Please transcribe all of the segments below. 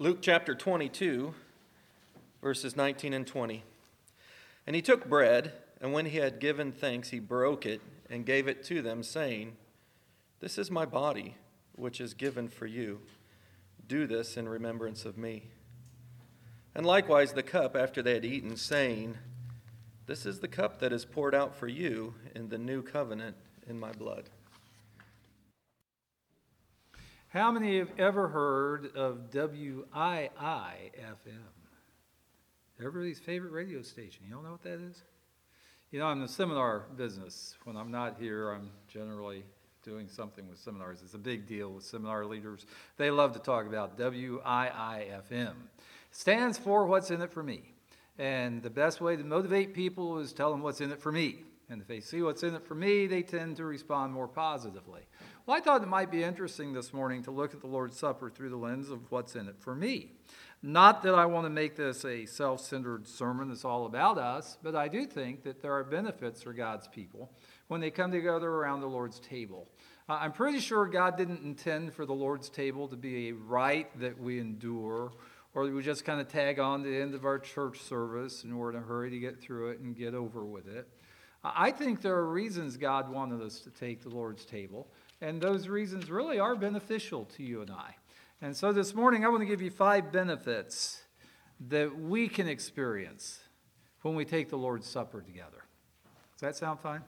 Luke chapter 22, verses 19 and 20. And he took bread, and when he had given thanks, he broke it and gave it to them, saying, "This is my body, which is given for you. Do this in remembrance of me." And likewise the cup after they had eaten, saying, "This is the cup that is poured out for you in the new covenant in my blood." How many have ever heard of WIIFM? Everybody's favorite radio station. You don't know what that is? You know, I'm in the seminar business. When I'm not here, I'm generally doing something with seminars. It's a big deal with seminar leaders. They love to talk about WIIFM. Stands for What's in It for Me. And the best way to motivate people is tell them what's in it for me. And if they see what's in it for me, they tend to respond more positively. Well, I thought it might be interesting this morning to look at the Lord's Supper through the lens of what's in it for me. Not that I want to make this a self-centered sermon that's all about us, but I do think that there are benefits for God's people when they come together around the Lord's table. I'm pretty sure God didn't intend for the Lord's table to be a rite that we endure, or we just kind of tag on to the end of our church service and we're in a hurry to get through it and get over with it. I think there are reasons God wanted us to take the Lord's table, and those reasons really are beneficial to you and I. And so this morning I want to give you 5 benefits that we can experience when we take the Lord's Supper together. Does that sound fine?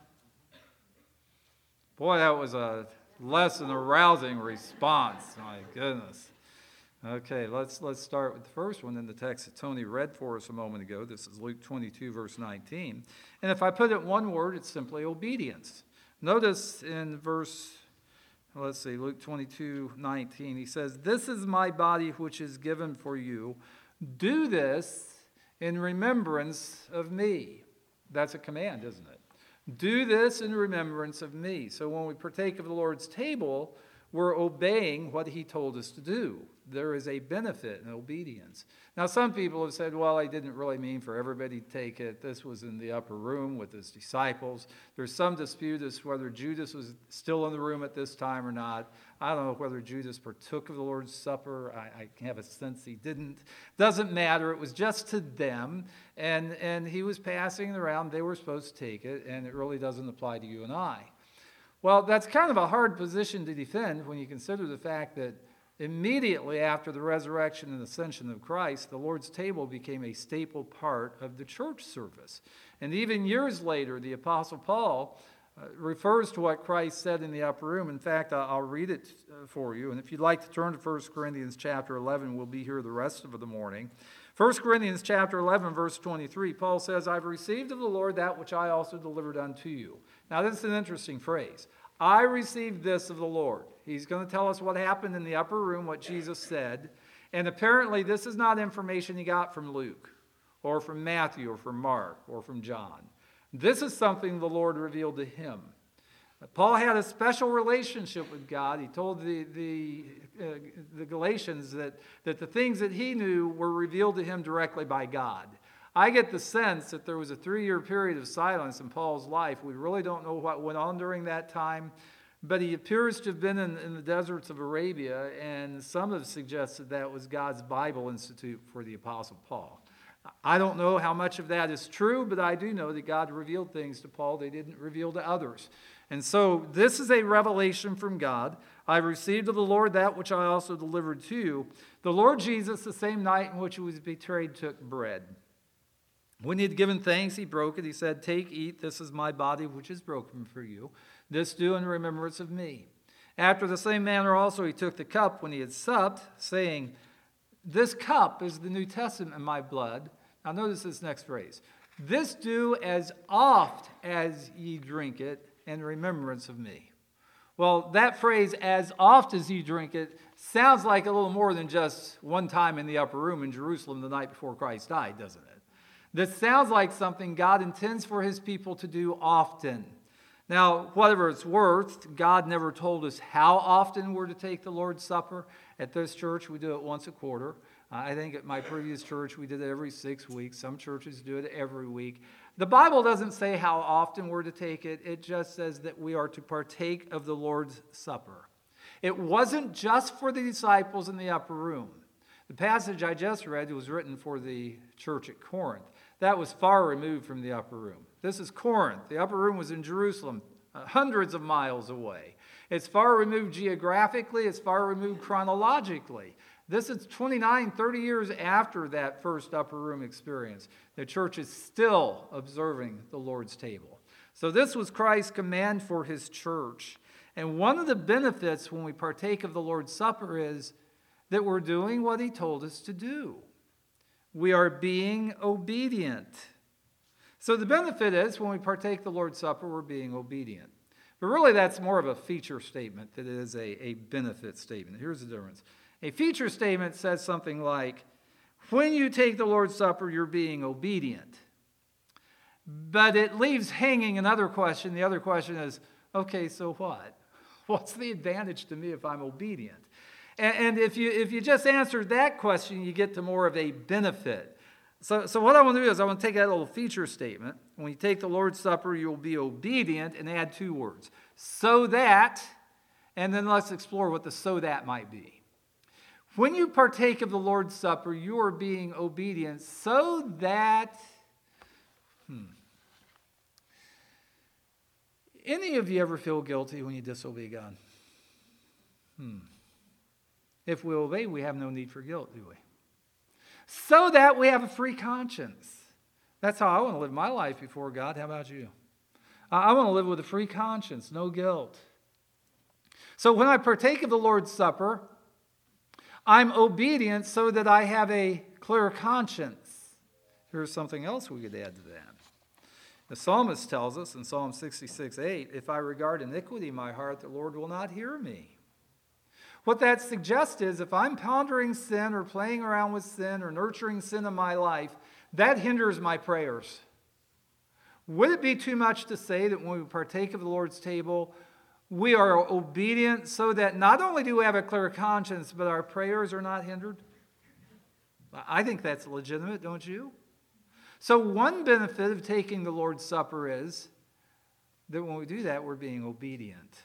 Boy, that was a less than arousing response. My goodness. Okay, let's start with the first one in the text that Tony read for us a moment ago. This is Luke 22, verse 19. And if I put it in one word, it's simply obedience. Notice in Luke 22, 19, he says, "This is my body which is given for you. Do this in remembrance of me." That's a command, isn't it? Do this in remembrance of me. So when we partake of the Lord's table, we're obeying what he told us to do. There is a benefit in obedience. Now, some people have said, well, I didn't really mean for everybody to take it. This was in the upper room with his disciples. There's some dispute as to whether Judas was still in the room at this time or not. I don't know whether Judas partook of the Lord's Supper. I have a sense he didn't. Doesn't matter. It was just to them. And he was passing it around. They were supposed to take it. And it really doesn't apply to you and I. Well, that's kind of a hard position to defend when you consider the fact that immediately after the resurrection and ascension of Christ, the Lord's table became a staple part of the church service. And even years later, the Apostle Paul refers to what Christ said in the upper room. In fact, I'll read it for you. And if you'd like to turn to 1 Corinthians chapter 11, we'll be here the rest of the morning. 1 Corinthians chapter 11, verse 23, Paul says, "I've received of the Lord that which I also delivered unto you." Now, this is an interesting phrase. I received this of the Lord. He's going to tell us what happened in the upper room, what Jesus said. And apparently, this is not information he got from Luke, or from Matthew, or from Mark, or from John. This is something the Lord revealed to him. Paul had a special relationship with God. He told the Galatians that the things that he knew were revealed to him directly by God. I get the sense that there was a 3-year period of silence in Paul's life. We really don't know what went on during that time, but he appears to have been in the deserts of Arabia, and some have suggested that was God's Bible Institute for the Apostle Paul. I don't know how much of that is true, but I do know that God revealed things to Paul they didn't reveal to others. And so this is a revelation from God. I received of the Lord that which I also delivered to you. The Lord Jesus, the same night in which he was betrayed, took bread. When he had given thanks, he broke it. He said, "Take, eat, this is my body which is broken for you. This do in remembrance of me." After the same manner also he took the cup when he had supped, saying, "This cup is the New Testament in my blood." Now notice this next phrase. "This do as oft as ye drink it in remembrance of me." Well, that phrase, "as oft as ye drink it," sounds like a little more than just one time in the upper room in Jerusalem the night before Christ died, doesn't it? This sounds like something God intends for his people to do often. Now, whatever it's worth, God never told us how often we're to take the Lord's Supper. At this church, we do it once a quarter. I think at my previous church, we did it every 6 weeks. Some churches do it every week. The Bible doesn't say how often we're to take it. It just says that we are to partake of the Lord's Supper. It wasn't just for the disciples in the upper room. The passage I just read was written for the church at Corinth. That was far removed from the upper room. This is Corinth. The upper room was in Jerusalem, hundreds of miles away. It's far removed geographically. It's far removed chronologically. This is 29, 30 years after that first upper room experience. The church is still observing the Lord's table. So this was Christ's command for his church. And one of the benefits when we partake of the Lord's Supper is that we're doing what he told us to do. We are being obedient. So the benefit is when we partake the Lord's Supper, we're being obedient. But really that's more of a feature statement than it is a benefit statement. Here's the difference. A feature statement says something like, when you take the Lord's Supper, you're being obedient. But it leaves hanging another question. The other question is, okay, so what? What's the advantage to me if I'm obedient? And if you just answered that question, you get to more of a benefit. So what I want to do is I want to take that little feature statement. When you take the Lord's Supper, you'll be obedient, and add two words. So that, and then let's explore what the so that might be. When you partake of the Lord's Supper, you are being obedient so that... Any of you ever feel guilty when you disobey God? If we obey, we have no need for guilt, do we? So that we have a free conscience. That's how I want to live my life before God. How about you? I want to live with a free conscience, no guilt. So when I partake of the Lord's Supper, I'm obedient so that I have a clear conscience. Here's something else we could add to that. The psalmist tells us in Psalm 66:8, if I regard iniquity in my heart, the Lord will not hear me. What that suggests is if I'm pondering sin or playing around with sin or nurturing sin in my life, that hinders my prayers. Would it be too much to say that when we partake of the Lord's table, we are obedient so that not only do we have a clear conscience, but our prayers are not hindered? I think that's legitimate, don't you? So one benefit of taking the Lord's Supper is that when we do that, we're being obedient.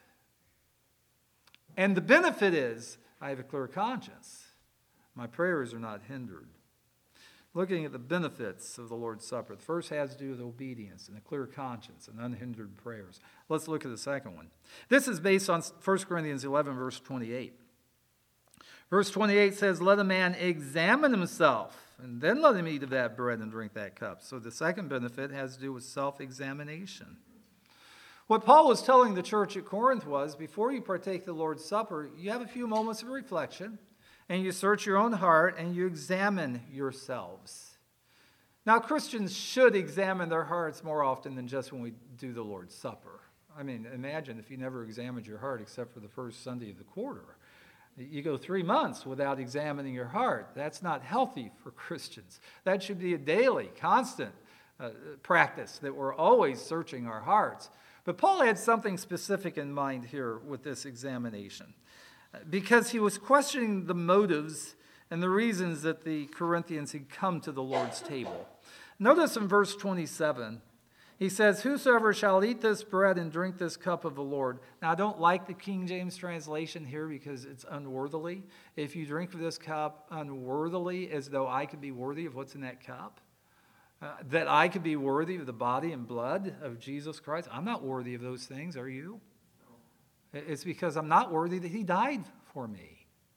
And the benefit is I have a clear conscience. My prayers are not hindered. Looking at the benefits of the Lord's Supper, the first has to do with obedience and a clear conscience and unhindered prayers. Let's look at the second one. This is based on 1 Corinthians 11, verse 28. Verse 28 says, let a man examine himself, and then let him eat of that bread and drink that cup. So the second benefit has to do with self-examination. What Paul was telling the church at Corinth was, before you partake the Lord's Supper, you have a few moments of reflection, and you search your own heart, and you examine yourselves. Now, Christians should examine their hearts more often than just when we do the Lord's Supper. I mean, imagine if you never examined your heart except for the first Sunday of the quarter. You go 3 months without examining your heart. That's not healthy for Christians. That should be a daily, constant practice that we're always searching our hearts. But Paul had something specific in mind here with this examination, because he was questioning the motives and the reasons that the Corinthians had come to the Lord's table. Notice in verse 27, he says, whosoever shall eat this bread and drink this cup of the Lord. Now, I don't like the King James translation here because it's unworthily. If you drink of this cup unworthily, as though I could be worthy of what's in that cup, that I could be worthy of the body and blood of Jesus Christ. I'm not worthy of those things, are you? It's because I'm not worthy that he died for me.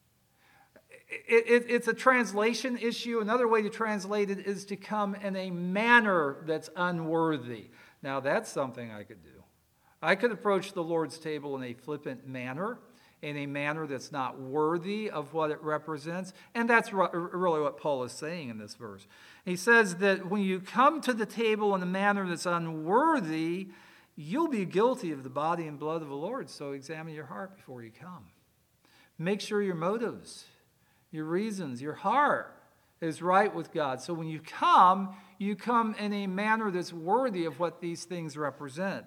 It's a translation issue. Another way to translate it is to come in a manner that's unworthy. Now, that's something I could do. I could approach the Lord's table in a flippant manner, in a manner that's not worthy of what it represents. And that's really what Paul is saying in this verse. He says that when you come to the table in a manner that's unworthy, you'll be guilty of the body and blood of the Lord. So examine your heart before you come. Make sure your motives, your reasons, your heart is right with God. So when you come in a manner that's worthy of what these things represent.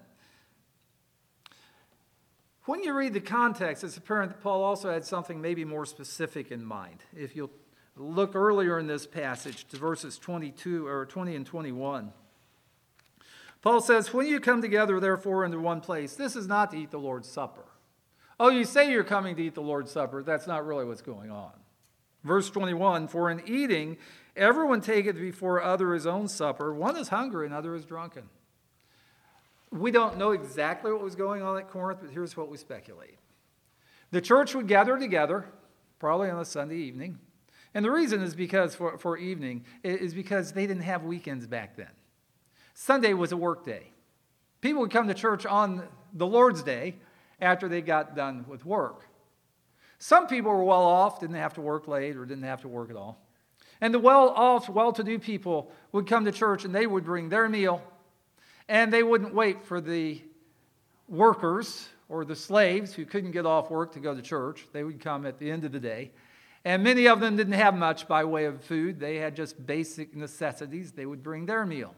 When you read the context, it's apparent that Paul also had something maybe more specific in mind. If you'll look earlier in this passage to verses 20 and 21. Paul says, when you come together, therefore, into one place, this is not to eat the Lord's Supper. Oh, you say you're coming to eat the Lord's Supper. That's not really what's going on. Verse 21, for in eating, everyone taketh before other his own supper. One is hungry and other is drunken. We don't know exactly what was going on at Corinth, but here's what we speculate. The church would gather together, probably on a Sunday evening. And the reason is because for evening is because they didn't have weekends back then. Sunday was a work day. People would come to church on the Lord's Day after they got done with work. Some people were well off, didn't have to work late or didn't have to work at all. And the well-off, well-to-do people would come to church and they would bring their meal, and they wouldn't wait for the workers or the slaves who couldn't get off work to go to church. They would come at the end of the day. And many of them didn't have much by way of food. They had just basic necessities. They would bring their meal.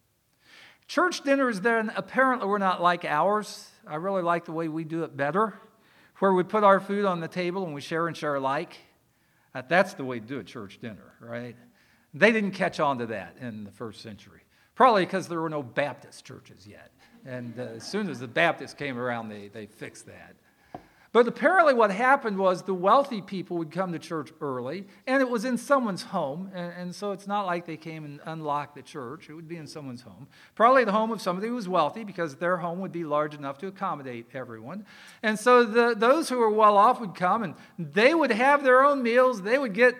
Church dinners then apparently were not like ours. I really like the way we do it better, where we put our food on the table and we share and share alike. That's the way to do a church dinner, right? They didn't catch on to that in the first century, probably because there were no Baptist churches yet. And as soon as the Baptists came around, they fixed that. But apparently what happened was the wealthy people would come to church early, and it was in someone's home, and so it's not like they came and unlocked the church. It would be in someone's home. Probably the home of somebody who was wealthy, because their home would be large enough to accommodate everyone. And so those who were well off would come, and they would have their own meals. They would get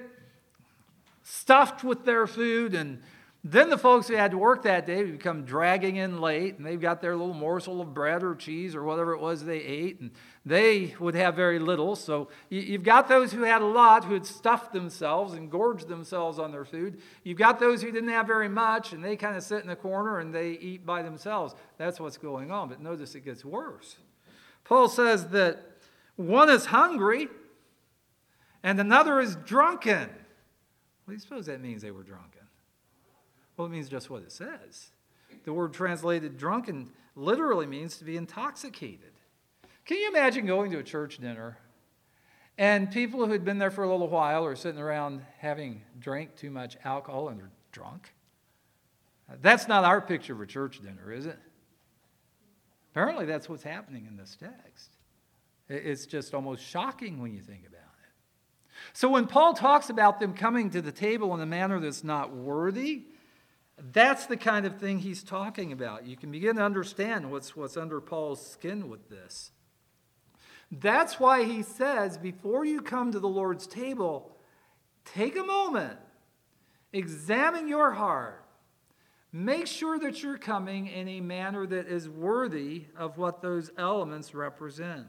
stuffed with their food, and then the folks who had to work that day would come dragging in late, and they've got their little morsel of bread or cheese or whatever it was they ate, and they would have very little. So you've got those who had a lot, who had stuffed themselves and gorged themselves on their food. You've got those who didn't have very much, and they kind of sit in the corner and they eat by themselves. That's what's going on. But notice it gets worse. Paul says that one is hungry and another is drunken. What do you suppose that means they were drunken? Well, it means just what it says. The word translated drunken literally means to be intoxicated. Can you imagine going to a church dinner and people who had been there for a little while are sitting around having drank too much alcohol and they're drunk? That's not our picture of a church dinner, is it? Apparently that's what's happening in this text. It's just almost shocking when you think about it. So when Paul talks about them coming to the table in a manner that's not worthy, that's the kind of thing he's talking about. You can begin to understand what's under Paul's skin with this. That's why he says, before you come to the Lord's table, take a moment, examine your heart, make sure that you're coming in a manner that is worthy of what those elements represent.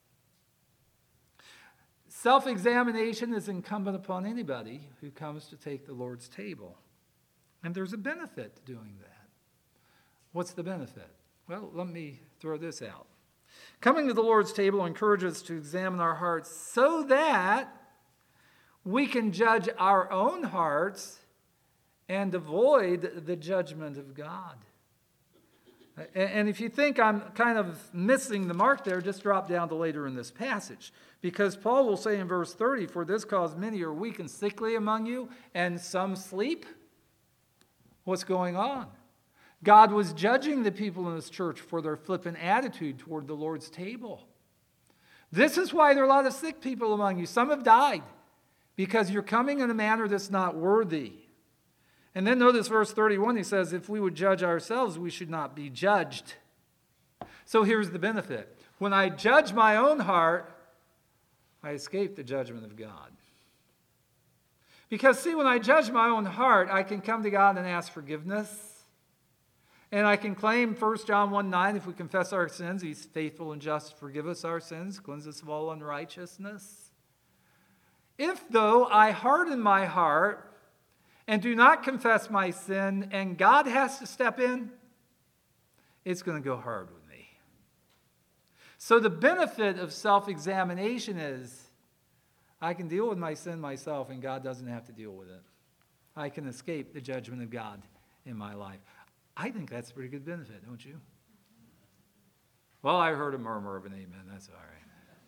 Self-examination is incumbent upon anybody who comes to take the Lord's table. And there's a benefit to doing that. What's the benefit? Well, let me throw this out. Coming to the Lord's table encourages us to examine our hearts so that we can judge our own hearts and avoid the judgment of God. And if you think I'm kind of missing the mark there, just drop down to later in this passage. Because Paul will say in verse 30, for this cause many are weak and sickly among you, and some sleep. What's going on? God was judging the people in this church for their flippant attitude toward the Lord's table. This is why there are a lot of sick people among you. Some have died because you're coming in a manner that's not worthy. And then notice verse 31, he says, if we would judge ourselves, we should not be judged. So here's the benefit. When I judge my own heart, I escape the judgment of God. Because, see, when I judge my own heart, I can come to God and ask forgiveness. And I can claim 1 John 1:9, if we confess our sins, he's faithful and just to forgive us our sins, cleanse us of all unrighteousness. If, though, I harden my heart and do not confess my sin, and God has to step in, it's going to go hard with me. So the benefit of self-examination is I can deal with my sin myself, and God doesn't have to deal with it. I can escape the judgment of God in my life. I think that's a pretty good benefit, don't you? Well, I heard a murmur of an amen. That's all right.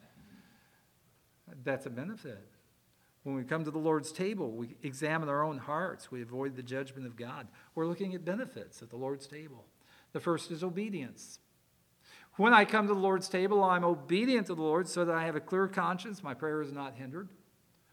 That's a benefit. When we come to the Lord's table, we examine our own hearts. We avoid the judgment of God. We're looking at benefits at the Lord's table. The first is obedience. When I come to the Lord's table, I'm obedient to the Lord so that I have a clear conscience. My prayer is not hindered.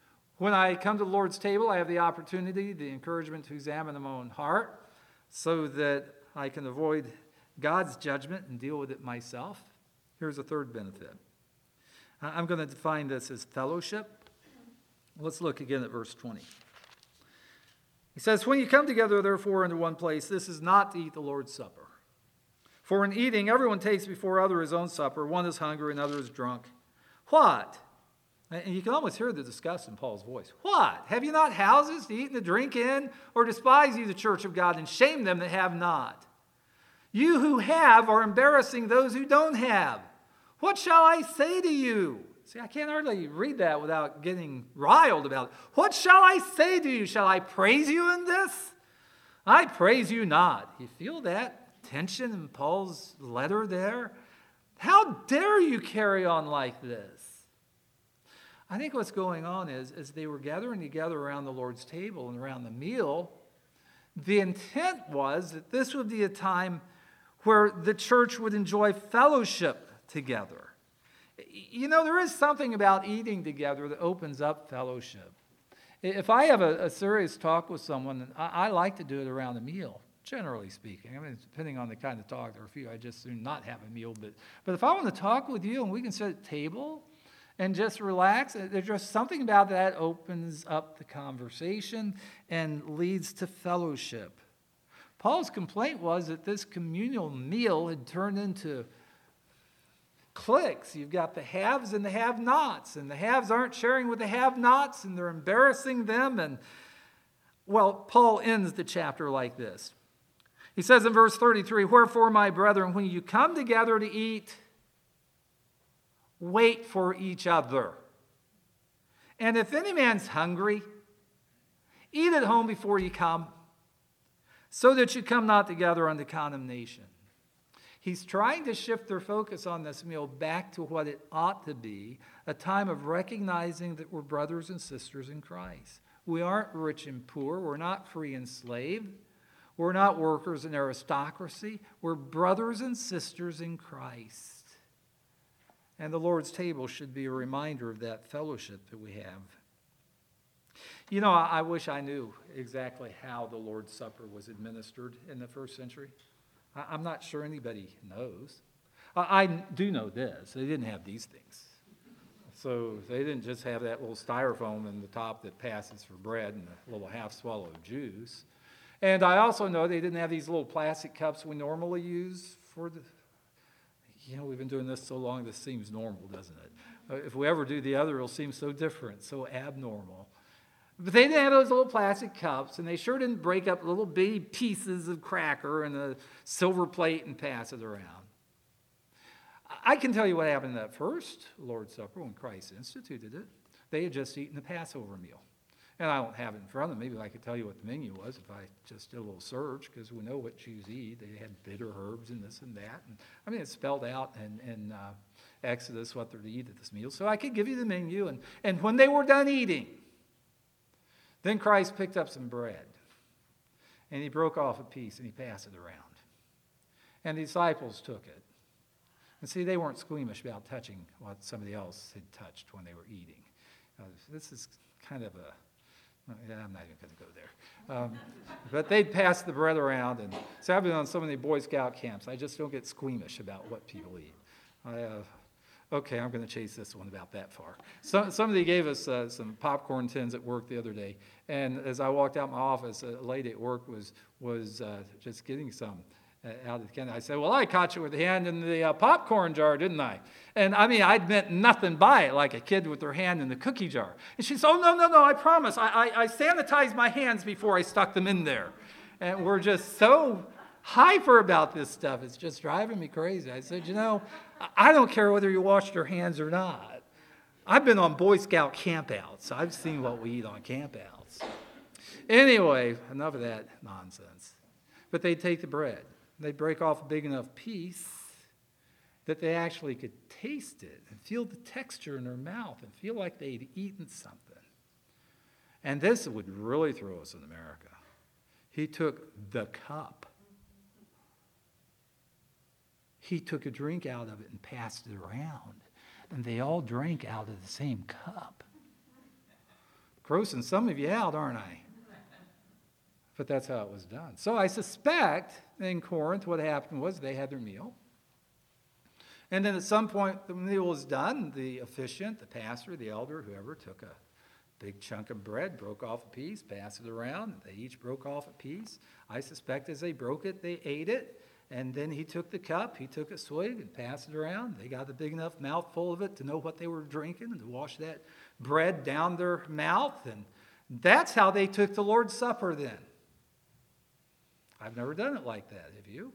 When I come to the Lord's table, I have the opportunity, the encouragement to examine my own heart so that I can avoid God's judgment and deal with it myself. Here's a third benefit. I'm going to define this as fellowship. Let's look again at verse 20. He says, when you come together, therefore, into one place, this is not to eat the Lord's Supper. For in eating, everyone takes before other his own supper. One is hungry, another is drunk. What? And you can almost hear the disgust in Paul's voice. What? Have you not houses to eat and to drink in? Or despise you the church of God and shame them that have not? You who have are embarrassing those who don't have. What shall I say to you? See, I can't hardly read that without getting riled about it. What shall I say to you? Shall I praise you in this? I praise you not. You feel that tension in Paul's letter there? How dare you carry on like this? I think what's going on is, as they were gathering together around the Lord's table and around the meal, the intent was that this would be a time where the church would enjoy fellowship together. You know, there is something about eating together that opens up fellowship. If I have a serious talk with someone, I like to do it around a meal, generally speaking. I mean, depending on the kind of talk, there are a few I just soon not have a meal. But if I want to talk with you and we can sit at the table and just relax, there's just something about that opens up the conversation and leads to fellowship. Paul's complaint was that this communal meal had turned into cliques. You've got the haves and the have-nots, and the haves aren't sharing with the have-nots, and they're embarrassing them. And, well, Paul ends the chapter like this. He says in verse 33, wherefore, my brethren, when you come together to eat, wait for each other. And if any man's hungry, eat at home before you come, so that you come not together unto condemnation. He's trying to shift their focus on this meal back to what it ought to be, a time of recognizing that we're brothers and sisters in Christ. We aren't rich and poor. We're not free and slave. We're not workers in aristocracy. We're brothers and sisters in Christ. And the Lord's table should be a reminder of that fellowship that we have. You know, I wish I knew exactly how the Lord's Supper was administered in the first century. I'm not sure anybody knows. I do know this. They didn't have these things. So they didn't just have that little styrofoam in the top that passes for bread and a little half swallow of juice. And I also know they didn't have these little plastic cups we normally use for the... You know, we've been doing this so long, this seems normal, doesn't it? If we ever do the other, it'll seem so different, so abnormal. But they didn't have those little plastic cups, and they sure didn't break up little bitty pieces of cracker in a silver plate and pass it around. I can tell you what happened in that first Lord's Supper when Christ instituted it. They had just eaten the Passover meal. And I don't have it in front of me, but I could tell you what the menu was if I just did a little search, because we know what Jews eat. They had bitter herbs and this and that. And, I mean, it's spelled out in Exodus what they're to eat at this meal. So I could give you the menu. And when they were done eating, then Christ picked up some bread, and he broke off a piece, and he passed it around. And the disciples took it. And see, they weren't squeamish about touching what somebody else had touched when they were eating. This is kind of a... I'm not even going to go there. But they'd pass the bread around. And so I've been on so many Boy Scout camps. I just don't get squeamish about what people eat. Okay, I'm going to chase this one about that far. Somebody gave us some popcorn tins at work the other day. And as I walked out my office, a lady at work was just getting some out of the can. I said, well, I caught you with the hand in the popcorn jar, didn't I? And I mean, I'd meant nothing by it, like a kid with their hand in the cookie jar. And she said, oh, no, I promise. I sanitized my hands before I stuck them in there. And we're just so hyper about this stuff. It's just driving me crazy. I said, you know, I don't care whether you washed your hands or not. I've been on Boy Scout campouts. I've seen what we eat on campouts. Anyway, enough of that nonsense. But they'd take the bread. They'd break off a big enough piece that they actually could taste it and feel the texture in their mouth and feel like they'd eaten something. And this would really throw us in America. He took the cup. He took a drink out of it and passed it around. And they all drank out of the same cup. Grossing some of you out, aren't I? But that's how it was done. So I suspect in Corinth what happened was they had their meal. And then at some point the meal was done. The officiant, the pastor, the elder, whoever, took a big chunk of bread, broke off a piece, passed it around. They each broke off a piece. I suspect as they broke it, they ate it. And then he took the cup, he took a swig and passed it around. They got a big enough mouthful of it to know what they were drinking and to wash that bread down their mouth. And that's how they took the Lord's Supper then. I've never done it like that. Have you?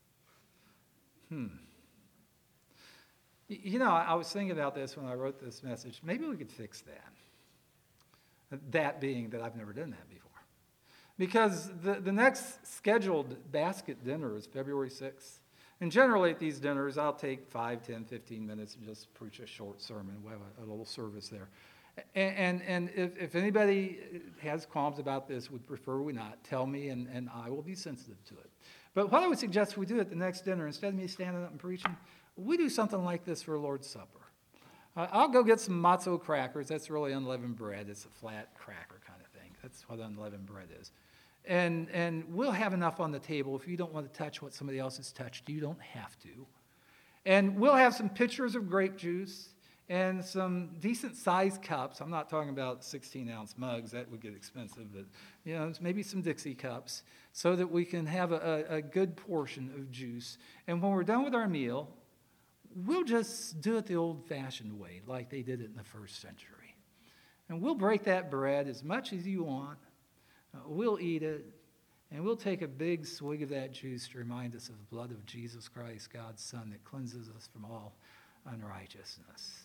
You know, I was thinking about this when I wrote this message. Maybe we could fix that. That being that I've never done that before. Because the next scheduled basket dinner is February 6th. And generally at these dinners, I'll take 5, 10, 15 minutes and just preach a short sermon. We'll have a little service there. And if anybody has qualms about this, would prefer we not, tell me and I will be sensitive to it. But what I would suggest we do at the next dinner, instead of me standing up and preaching, we do something like this for Lord's Supper. I'll go get some matzo crackers. That's really unleavened bread. It's a flat cracker kind of thing. That's what unleavened bread is. And we'll have enough on the table. If you don't want to touch what somebody else has touched, you don't have to. And we'll have some pitchers of grape juice and some decent-sized cups. I'm not talking about 16-ounce mugs. That would get expensive. But, you know, maybe some Dixie cups so that we can have a good portion of juice. And when we're done with our meal, we'll just do it the old-fashioned way, like they did it in the first century. And we'll break that bread as much as you want. We'll eat it, and we'll take a big swig of that juice to remind us of the blood of Jesus Christ, God's Son, that cleanses us from all unrighteousness.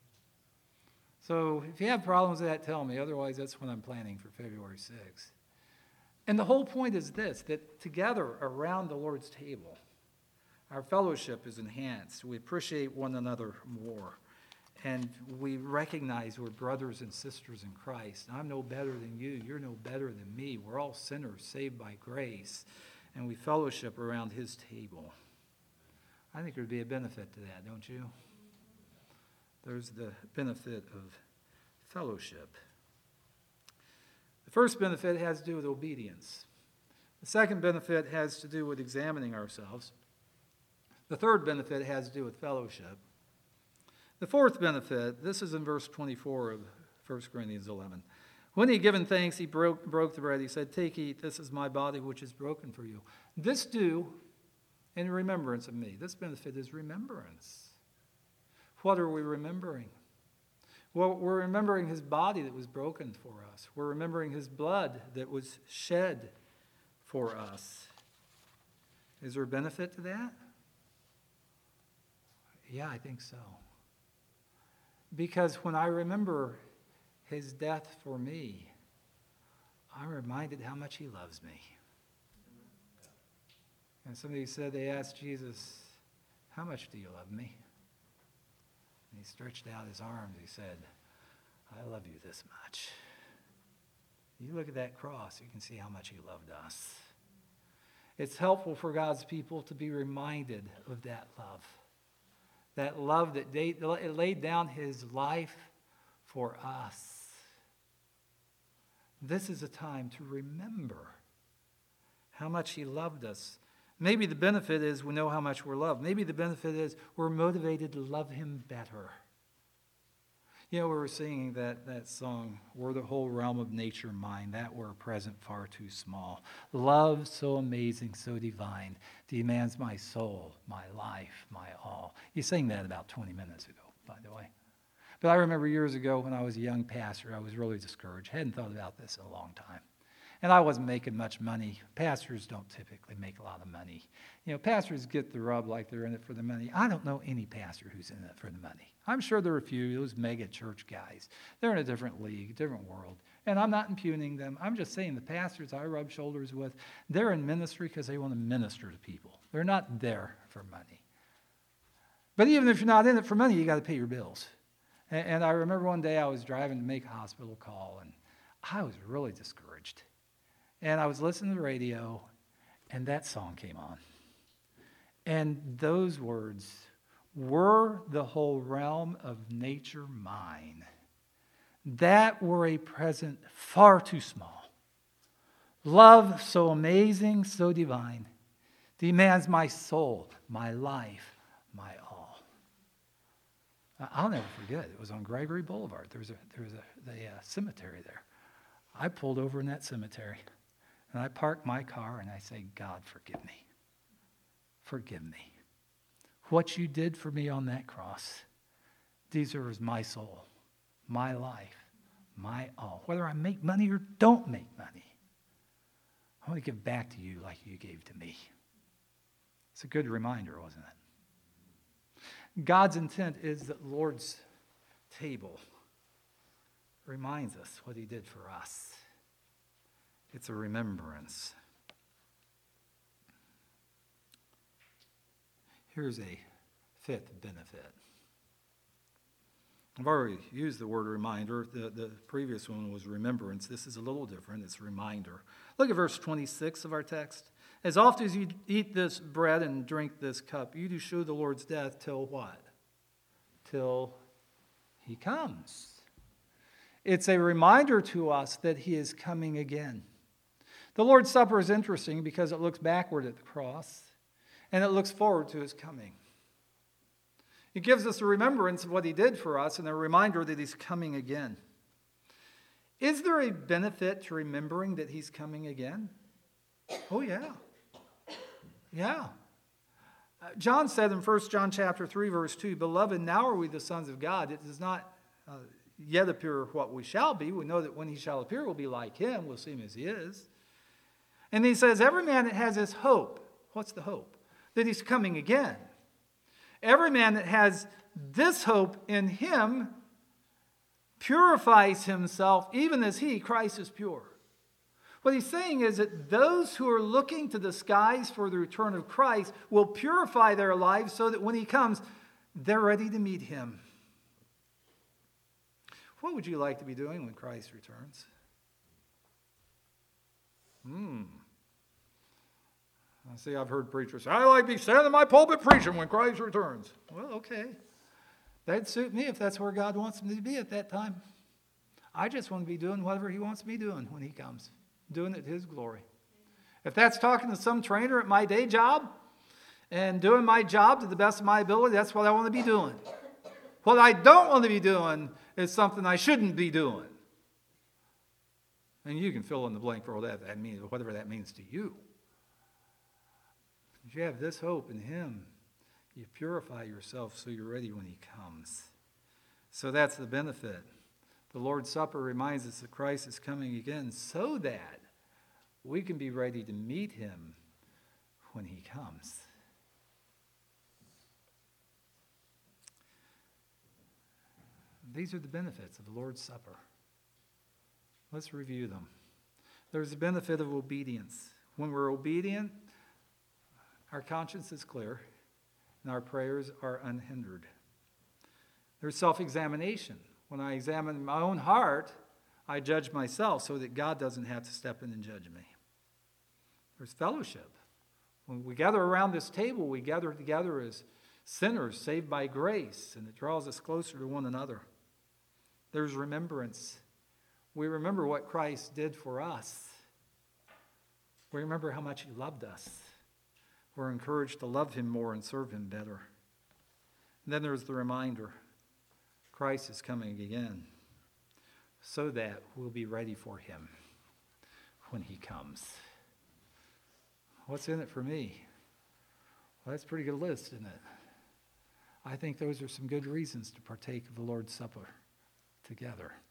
So if you have problems with that, tell me. Otherwise, that's what I'm planning for February 6th. And the whole point is this, that together around the Lord's table, our fellowship is enhanced. We appreciate one another more. And we recognize we're brothers and sisters in Christ. I'm no better than you. You're no better than me. We're all sinners saved by grace. And we fellowship around his table. I think there'd be a benefit to that, don't you? There's the benefit of fellowship. The first benefit has to do with obedience. The second benefit has to do with examining ourselves. The third benefit has to do with fellowship. The fourth benefit, this is in verse 24 of 1 Corinthians 11. When he had given thanks, he broke the bread. He said, "Take, eat, this is my body which is broken for you. This do in remembrance of me." This benefit is remembrance. What are we remembering? Well, we're remembering his body that was broken for us. We're remembering his blood that was shed for us. Is there a benefit to that? Yeah, I think so. Because when I remember his death for me, I'm reminded how much he loves me. And somebody said, they asked Jesus, "How much do you love me?" And he stretched out his arms. He said, "I love you this much." You look at that cross, you can see how much he loved us. It's helpful for God's people to be reminded of that love. That love that laid down his life for us. This is a time to remember how much he loved us. Maybe the benefit is we know how much we're loved. Maybe the benefit is we're motivated to love him better. You know, we were singing that song, "Were the whole realm of nature mine, that were present far too small. Love so amazing, so divine, demands my soul, my life, my all." You sang that about 20 minutes ago, by the way. But I remember years ago when I was a young pastor, I was really discouraged. Hadn't thought about this in a long time. And I wasn't making much money. Pastors don't typically make a lot of money. You know, pastors get the rub like they're in it for the money. I don't know any pastor who's in it for the money. I'm sure there are a few, those mega church guys. They're in a different league, different world. And I'm not impugning them. I'm just saying the pastors I rub shoulders with, they're in ministry because they want to minister to people. They're not there for money. But even if you're not in it for money, you got to pay your bills. And I remember one day I was driving to make a hospital call, and I was really discouraged. And I was listening to the radio, and that song came on. And those words, "Were the whole realm of nature mine, that were a present far too small. Love so amazing, so divine, demands my soul, my life, my all. I'll never forget, it was on Gregory Boulevard. There was a cemetery there. I pulled over in that cemetery, and I parked my car, and I say, God, forgive me. Forgive me. What you did for me on that cross deserves my soul, my life, my all. Whether I make money or don't make money, I want to give back to you like you gave to me. It's a good reminder, wasn't it? God's intent is that the Lord's table reminds us what he did for us. It's a remembrance. Here's a fifth benefit. I've already used the word reminder. The previous one was remembrance. This is a little different. It's reminder. Look at verse 26 of our text. As often as you eat this bread and drink this cup, you do show the Lord's death till what? Till he comes. It's a reminder to us that he is coming again. The Lord's Supper is interesting because it looks backward at the cross and it looks forward to his coming. It gives us a remembrance of what he did for us and a reminder that he's coming again. Is there a benefit to remembering that he's coming again? Oh, yeah. Yeah. John said in 1 John chapter 3, verse 2, Beloved, now are we the sons of God. It does not yet appear what we shall be. We know that when he shall appear, we'll be like him. We'll see him as he is. And he says, every man that has this hope, what's the hope? That he's coming again. Every man that has this hope in him purifies himself even as he, Christ, is pure. What he's saying is that those who are looking to the skies for the return of Christ will purify their lives so that when he comes, they're ready to meet him. What would you like to be doing when Christ returns? I see, I've heard preachers say, I like to be standing in my pulpit preaching when Christ returns. Well, okay. That'd suit me if that's where God wants me to be at that time. I just want to be doing whatever he wants me doing when he comes, doing it to his glory. If that's talking to some trainer at my day job and doing my job to the best of my ability, that's what I want to be doing. What I don't want to be doing is something I shouldn't be doing. And you can fill in the blank for all that means, whatever that means to you. If you have this hope in him, you purify yourself so you're ready when he comes. So that's the benefit. The Lord's Supper reminds us that Christ is coming again so that we can be ready to meet him when he comes. These are the benefits of the Lord's Supper. Let's review them. There's the benefit of obedience. When we're obedient, our conscience is clear, and our prayers are unhindered. There's self-examination. When I examine my own heart, I judge myself so that God doesn't have to step in and judge me. There's fellowship. When we gather around this table, we gather together as sinners saved by grace, and it draws us closer to one another. There's remembrance. We remember what Christ did for us. We remember how much he loved us. We're encouraged to love him more and serve him better. And then there's the reminder, Christ is coming again, so that we'll be ready for him when he comes. What's in it for me? Well, that's a pretty good list, isn't it? I think those are some good reasons to partake of the Lord's Supper together.